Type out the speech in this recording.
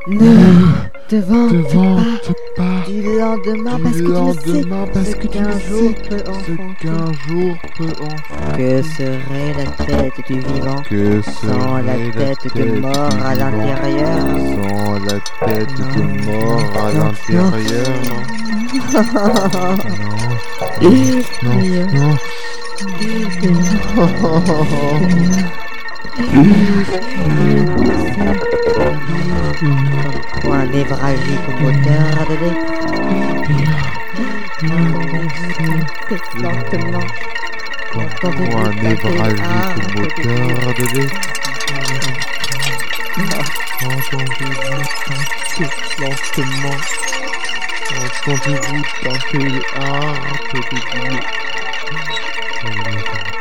Ne te vante pas du lendemain du parce que lendemain tu parce sais que ce tu qu'un sais jour peut ce enfanter. qu'un jour peut enfanter. Que serait la tête du vivant Que sans la serait tête du de mort à vivant l'intérieur? sans la tête de Non, mort à non, l'intérieur? Non, Rien. non, Point névralgique au moteur de l'écran. Lentement. Entendez-vous un taper névralgique un moteur de l'écran. Entendez-vous taper lentement. Entendez-vous taper un peu de